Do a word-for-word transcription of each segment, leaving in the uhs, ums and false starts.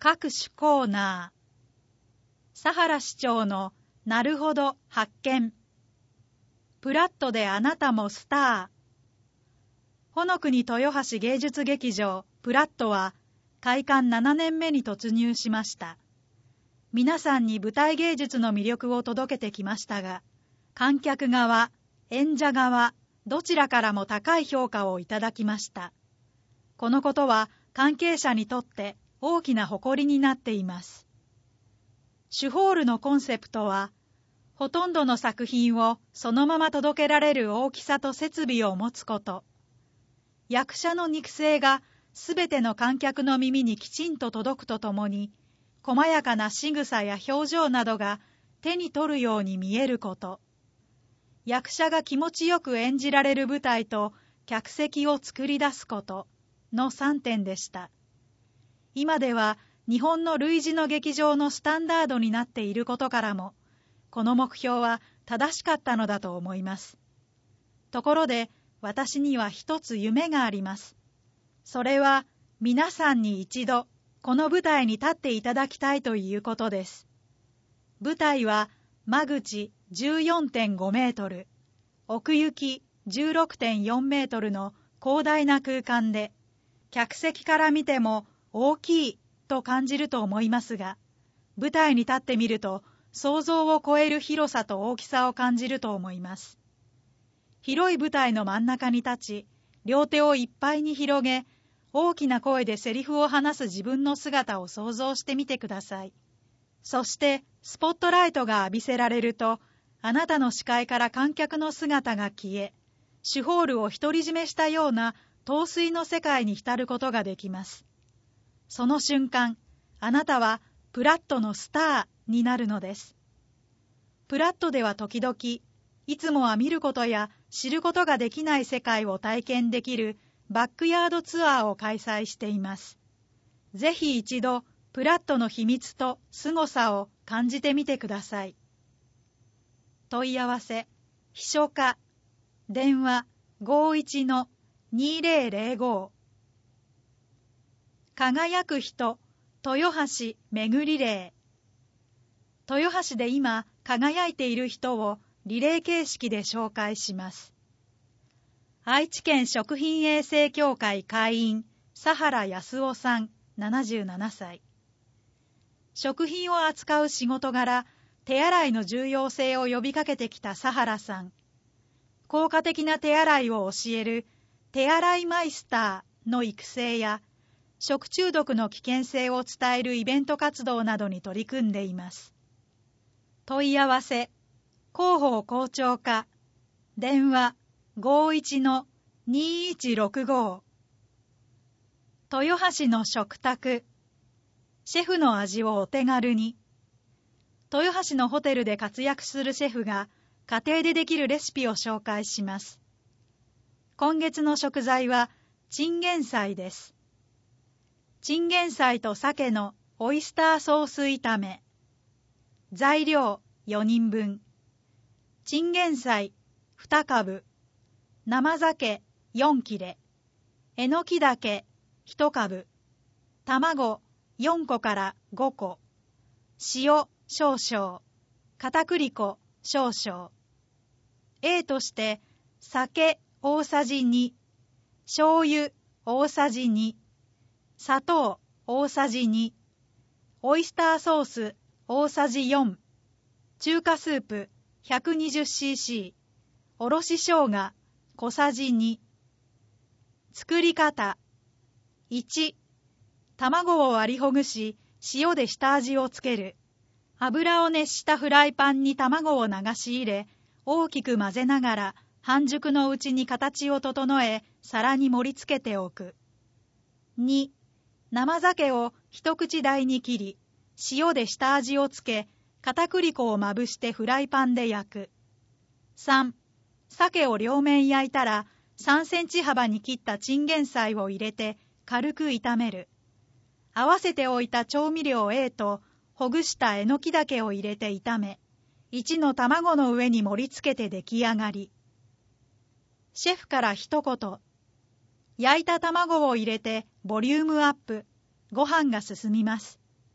各種コーナー。佐原市長のなるほど発見。プラットであなたもスター。ほのくに豊橋芸術劇場プラットは開館ななねんめに突入しました。皆さんに舞台芸術の魅力を届けてきましたが、観客側、演者側、どちらからも高い評価をいただきました。このことは関係者にとって大きな誇りになっています。主ホールのコンセプトは、ほとんどの作品をそのまま届けられる大きさと設備を持つこと。役者の肉声がすべての観客の耳にきちんと届くとともに、細やかな仕草や表情などが手に取るように見えること。役者が気持ちよく演じられる舞台と客席を作り出すことのさんてんでした。今では日本の類似の劇場のスタンダードになっていることからも、この目標は正しかったのだと思います。ところで、私には一つ夢があります。それは皆さんに一度この舞台に立っていただきたいということです。舞台は間口 じゅうよんてんご メートル、奥行き じゅうろくてんよん メートルの広大な空間で、客席から見ても大きいと感じると思いますが、舞台に立ってみると想像を超える広さと大きさを感じると思います。広い舞台の真ん中に立ち、両手をいっぱいに広げ、大きな声でセリフを話す自分の姿を想像してみてください。そしてスポットライトが浴びせられると、あなたの視界から観客の姿が消え、主ホールを独り占めしたような陶酔の世界に浸ることができます。その瞬間、あなたはプラットのスターになるのです。プラットでは時々、いつもは見ることや知ることができない世界を体験できるバックヤードツアーを開催しています。ぜひ一度、プラットの秘密と凄さを感じてみてください。問い合わせ、秘書課、電話 ごーいちのにーぜろぜろご。輝く人、豊橋めぐりレー。豊橋で今輝いている人をリレー形式で紹介します。愛知県食品衛生協会会員、佐原康夫さん、ななじゅうななさい。食品を扱う仕事柄、手洗いの重要性を呼びかけてきた佐原さん。効果的な手洗いを教える手洗いマイスターの育成や、食中毒の危険性を伝えるイベント活動などに取り組んでいます。問い合わせ、広報校長課、電話 ごーいちのにーいちろくご。豊橋の食卓、シェフの味をお手軽に。豊橋のホテルで活躍するシェフが家庭でできるレシピを紹介します。今月の食材はチンゲン菜です。チンゲン菜と鮭のオイスターソース炒め。材料よにんぶん。チンゲン菜にかぶ。生鮭よん切れ。えのき茸いっかぶ。卵よんこからごこ。塩少々。片栗粉少々。A として酒大さじに。醤油大さじに。砂糖大さじに、オイスターソース大さじよん、中華スープ ひゃくにじゅうシーシー、おろし生姜小さじに。作り方いち、卵を割りほぐし塩で下味をつける。油を熱したフライパンに卵を流し入れ、大きく混ぜながら半熟のうちに形を整え、皿に盛り付けておく。に、生鮭を一口大に切り、塩で下味をつけ、片栗粉をまぶしてフライパンで焼く。さん、鮭を両面焼いたら、さんセンチ幅に切ったチンゲン菜を入れて軽く炒める。合わせておいた調味料 A とほぐしたえのき茸を入れて炒め、いちの卵の上に盛り付けて出来上がり。シェフから一言。焼いた卵を入れてボリュームアップ。ご飯が進みます。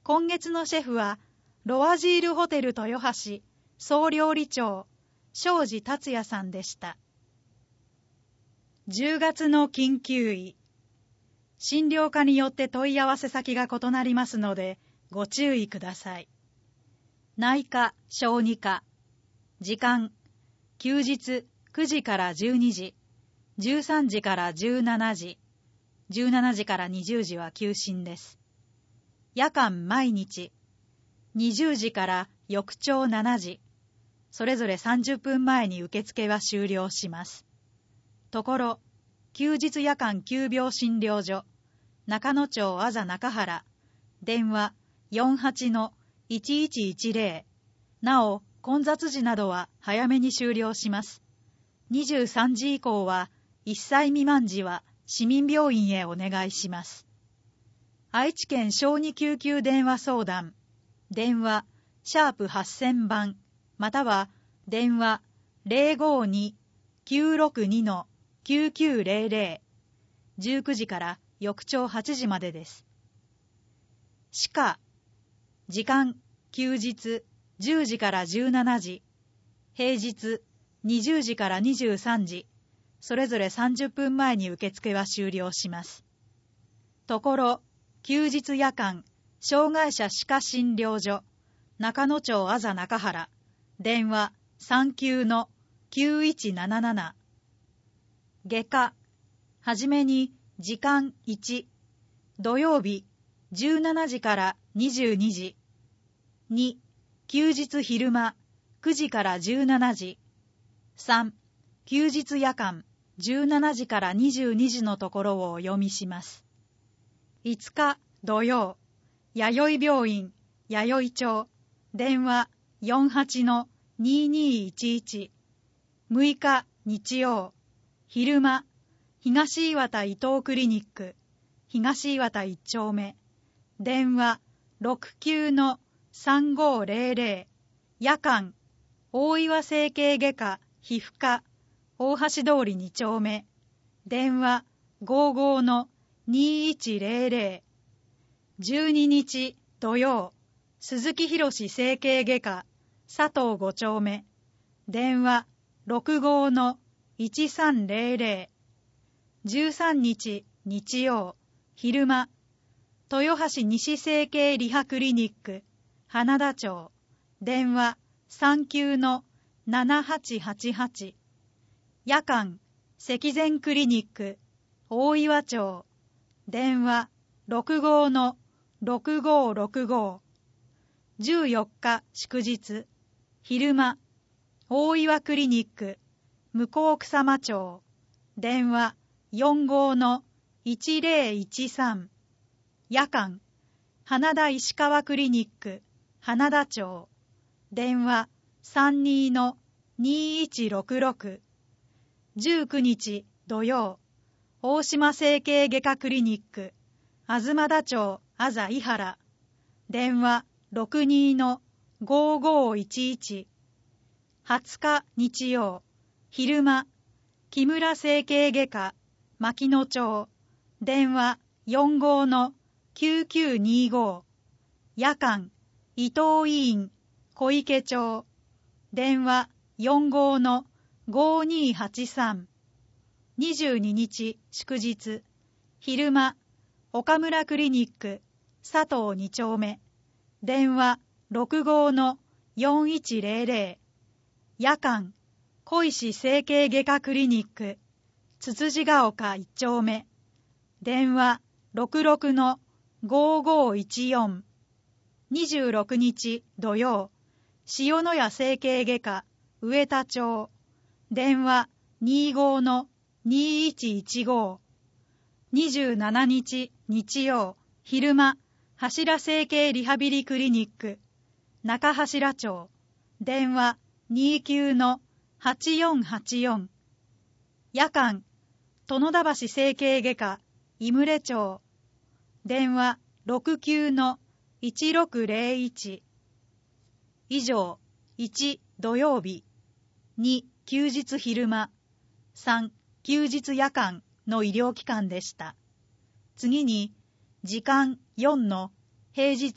今月のシェフは、ロワジールホテル豊橋総料理長、庄司達也さんでした。じゅうがつの緊急医。診療科によって問い合わせ先が異なりますので、ご注意ください。内科、小児科。時間、休日くじからじゅうにじ、じゅうさんじからじゅうしちじ、じゅうしちじからにじゅうじは休診です。夜間毎日、にじゅうじから翌朝しちじ、それぞれさんじゅっぷんまえに受付は終了します。ところ、休日夜間急病診療所、中野町あざ中原、電話 よんはちのいちいちいちゼロ、なお、混雑時などは早めに終了します。にじゅうさんじ以降はいっさい未満時は市民病院へお願いします。愛知県小児救急電話相談、電話シャープはっせんばん、または電話 ゼロごに きゅうろくに きゅうきゅうゼロゼロ、じゅうくじから翌朝はちじまでです。歯科、時間、休日じゅうじからじゅうしちじ、平日にじゅうじからにじゅうさんじ、それぞれさんじゅっぷんまえに受付は終了します。ところ、休日夜間、障害者歯科診療所、中野町あざ中原、電話さんきゅうのきゅういちなななな。外科、はじめに時間いち、土曜日じゅうしちじからにじゅうにじ、に、休日昼間くじからじゅうしちじ、さん、休日夜間じゅうしちじからにじゅうにじのところをお読みします。いつか土曜、弥生病院弥生町、電話 よんはちのににいちいち、むいか日曜、昼間、東岩田伊藤クリニック、東岩田いっ丁目、電話 ろくきゅうのさんごゼロゼロ、夜間、大岩整形外科皮膚科、大橋通りに丁目、電話ごじゅうごのにいちゼロゼロ、じゅうににち土曜、鈴木博整形外科佐藤ご丁目、電話ろくじゅうごのいちさんゼロゼロ、じゅうさんにち日曜、昼間、豊橋西整形リハクリニック花田町、電話さんきゅうのななはちはちはち、夜間、積善クリニック大岩町、電話ろくじゅうごのろくごろくご、じゅうよっか祝日、昼間、大岩クリニック向草間町、電話よんじゅうごのいちゼロいちさん、夜間、花田石川クリニック花田町、電話さんじゅうにのにいちろくろく、じゅうくにち土曜、大島整形外科クリニック東田町あざ井原、電話ろくじゅうにのごごいちいち、はつか日曜、昼間、木村整形外科牧野町、電話よんじゅうごのきゅうきゅうにご、夜間、伊藤医院小池町、電話よんじゅうごのごにはちさん、にじゅうににち祝日、昼間、岡村クリニック佐藤に丁目、電話ろくじゅうごのよんいちゼロゼロ、夜間、小石整形外科クリニックつつじが丘いっ丁目、電話ろくじゅうろくのごごいちよん、にじゅうろくにち土曜、塩谷整形外科上田町、電話にじゅうごのにいちいちご、にじゅうしちにち日曜、昼間、柱整形リハビリクリニック中柱町、電話にじゅうきゅうのはちよんはちよん、夜間、殿田橋整形外科井村町、電話ろくきゅうのいちろくゼロいち。以上、いち土曜日、に休日昼間、さん休日夜間の医療機関でした。次に時間よんの平日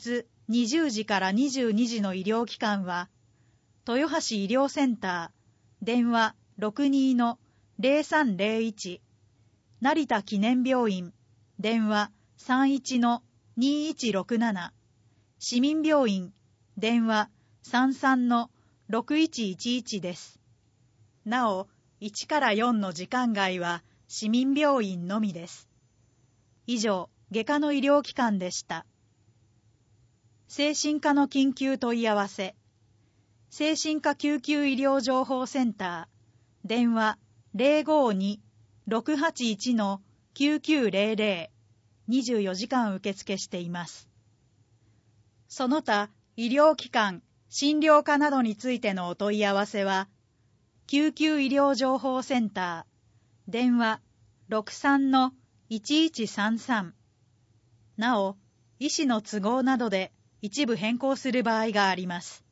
にじゅうじからにじゅうにじの医療機関は、豊橋医療センター、電話 ろくにーのゼロさんゼロいち、成田記念病院、電話 さんいちのにいちろくなな、市民病院、電話 さんさんのろくいちいちいち です。なお、いちからよんの時間外は市民病院のみです。以上、外科の医療機関でした。精神科の緊急問い合わせ。精神科救急医療情報センター、電話 ゼロごにろくはちいちのきゅうきゅうゼロゼロ、にじゅうよじかん受付しています。その他、医療機関、診療科などについてのお問い合わせは、救急医療情報センター、電話 ろくさんのいちいちさんさん。なお、医師の都合などで一部変更する場合があります。